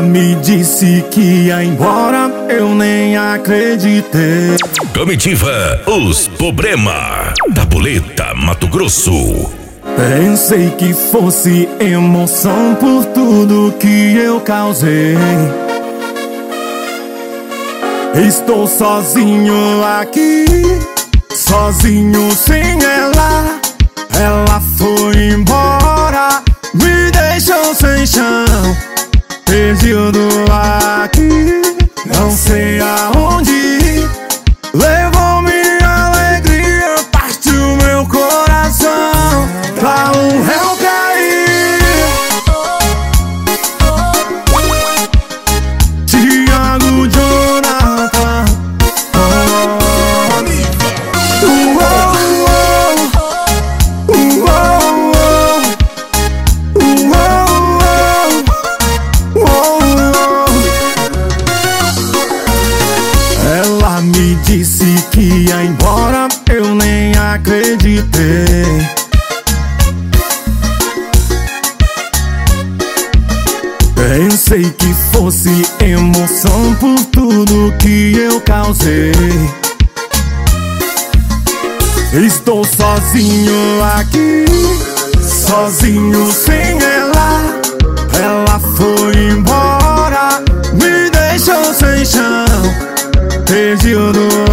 Ela me disse que ia embora, eu nem acreditei. Comitiva Os Problema, da Boleta, Mato Grosso. Pensei que fosse emoção por tudo que eu causei. Estou sozinho aqui, sozinho sem ela. Ela foi embora, me deixou sem chão, perdido aqui, não sei aonde ir. Levou minha alegria, partiu meu coração. Dá um réu cair. Thiago Jonathan. Ela me disse que ia embora, eu nem acreditei. Pensei que fosse emoção por tudo que eu causei. Estou sozinho aqui, sozinho sem ela. Ela foi embora, me deixou sem chão, perdido